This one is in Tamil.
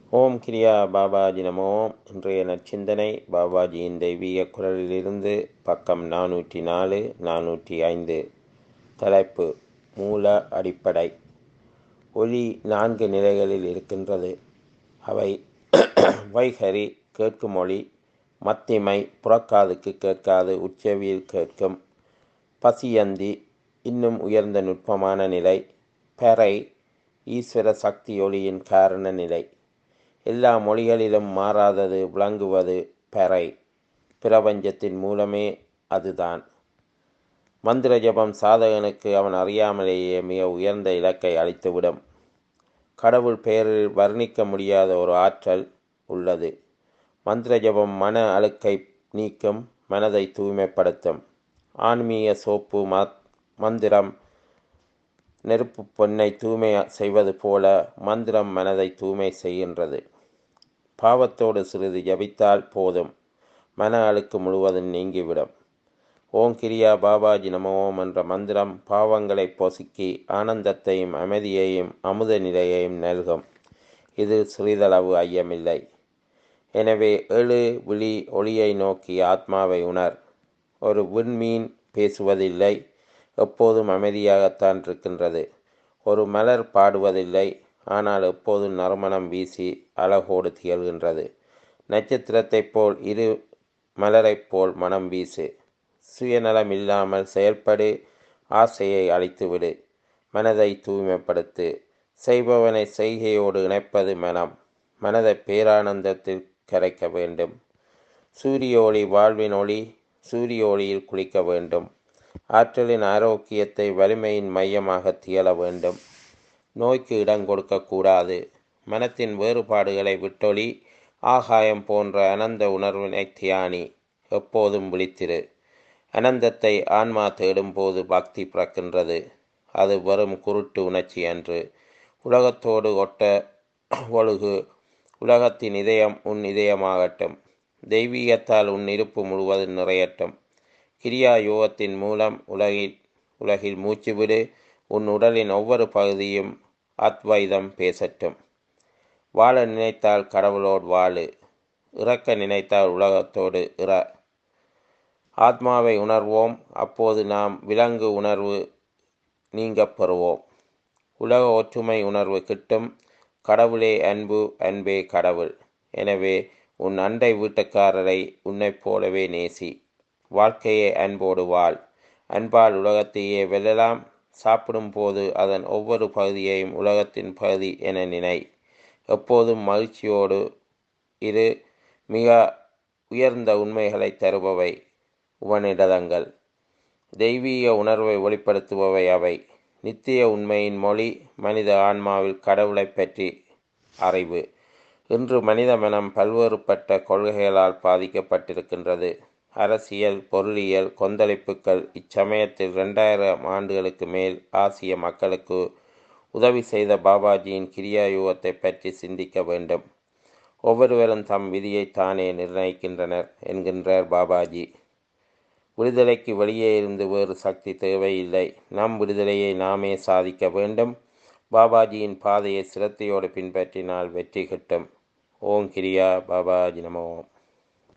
ஓம் கிரியா பாபாஜி நமோ. இன்றைய நற்சிந்தனை பாபாஜியின் தெய்வீக குரலிலிருந்து பக்கம் 404 405. தலைப்பு: மூல அடிப்படை. ஒலி 4 நிலைகளில் இருக்கின்றது. அவை வைகரி கேட்கும் ஒளி, மத்திமை புறக்காதுக்கு கேட்காது உச்சவியில் கேட்கும், பசியந்தி இன்னும் உயர்ந்த நுட்பமான நிலை, பெறை ஈஸ்வர சக்தி ஒளியின் காரண நிலை. எல்லா மொழிகளிலும் மாறாதது விளங்குவது பெறை. பிரபஞ்சத்தின் மூலமே அதுதான். மந்திர ஜபம் சாதகனுக்கு அவன் அறியாமலேயே மிக உயர்ந்த இலக்கை அளித்துவிடும். கடவுள் பெயரில் வர்ணிக்க முடியாத ஒரு ஆற்றல் உள்ளது. மந்திர ஜபம் மன அழுக்கை நீக்கும், மனதை தூய்மைப்படுத்தும். ஆன்மீக சோப்பு மந்திரம் நெருப்பு பொன்னை தூய்மை செய்வது போல மந்திரம் மனதை தூய்மை செய்கின்றது. பாவத்தோடு சிறிது ஜபித்தால் போதும், மன அழுக்கு முழுவதும் நீங்கிவிடும். ஓம் கிரியா பாபாஜி நமோ என்ற மந்திரம் பாவங்களை பொசுக்கி ஆனந்தத்தையும் அமைதியையும் அமுத நிலையையும் நல்கும். இது சிறிதளவு ஐயமில்லை. எனவே எழு விழி ஒளியை நோக்கி ஆத்மாவை உணர். ஒரு விண்மீன் பேசுவதில்லை, எப்போதும் அமைதியாகத்தான் இருக்கின்றது. ஒரு மலர் பாடுவதில்லை, ஆனால் எப்போதும் நறுமணம் வீசி அழகோடு திகழ்கின்றது. நட்சத்திரத்தைப் போல் இரு மலரைப் போல் மனம் வீசு. சுயநலம் இல்லாமல் செயல்படு. ஆசையை அழித்துவிடு. மனதை தூய்மைப்படுத்து. செய்பவனை செய்கையோடு இணைப்பது மனம். மனதை பேரானந்தத்தில் கரைக்க வேண்டும். சூரிய ஒளி வாழ்வின் ஒளி. சூரிய ஒளியில் குளிக்க வேண்டும். ஆற்றலின் ஆரோக்கியத்தை வலிமையின் மையமாக திகழ வேண்டும். நோய்க்கு இடம் கொடுக்கக்கூடாது. மனத்தின் வேறுபாடுகளை விட்டொளி. ஆகாயம் போன்ற அனந்த உணர்வினை தியானி. எப்போதும் விழித்திரு. அனந்தத்தை ஆன்மா தேடும்போது பக்தி பிறக்கின்றது. அது வெறும் குருட்டு உணர்ச்சி அன்று. உலகத்தோடு ஒட்ட ஒழுகு. உலகத்தின் இதயம் உன் இதயமாகட்டும். தெய்வீகத்தால் உன் இருப்பு முழுவதும் நிறையட்டும். கிரியா யோகத்தின் மூலம் உலகில் மூச்சுவிடு. உன் உடலின் ஒவ்வொரு பகுதியும் அத்வைதம் பேசட்டும். வாழ நினைத்தால் கடவுளோடு வாழு. இறக்க நினைத்தால் உலகத்தோடு இற. ஆத்மாவை உணர்வோம். அப்போது நாம் விலங்கு உணர்வு நீங்க பெறுவோம். உலக ஒற்றுமை உணர்வு கிட்டும். கடவுளே அன்பு, அன்பே கடவுள். எனவே உன் அண்டை வீட்டுக்காரரை உன்னைப் போலவே நேசி. வாழ்க்கையை அன்போடு வாழ். அன்பால் உலகத்தையே வெல்லலாம். சாப்பிடும் போது அதன் ஒவ்வொரு பகுதியையும் உலகத்தின் பகுதி என நினை. எப்போதும் மகிழ்ச்சியோடு இரு. மிக உயர்ந்த உண்மைகளை தருபவை உபநிடதங்கள். தெய்வீக உணர்வை வெளிப்படுத்துபவை அவை. நித்திய உண்மையின் மொழி. மனித ஆன்மாவில் கடவுளை பற்றி அறிவு. இன்று மனித மனம் பல்வேறுபட்ட கொள்கைகளால் பாதிக்கப்பட்டிருக்கின்றது. அரசியல், பொருளியல் கொந்தளிப்புகள் இச்சமயத்தில் 2000 ஆண்டுகளுக்கு மேல் ஆசிய மக்களுக்கு உதவி செய்த பாபாஜியின் கிரியா யோகத்தை பற்றி சிந்திக்க வேண்டும். ஒவ்வொருவரும் தம் விதியை தானே நிர்ணயிக்கின்றனர் என்கின்றார் பாபாஜி. விடுதலைக்கு வெளியே இருந்து வேறு சக்தி தேவையில்லை. நம் விடுதலையை நாமே சாதிக்க வேண்டும். பாபாஜியின் பாதையை சிரத்தையோடு பின்பற்றினால் வெற்றி கிட்டும். ஓம் கிரியா பாபாஜி நமோ.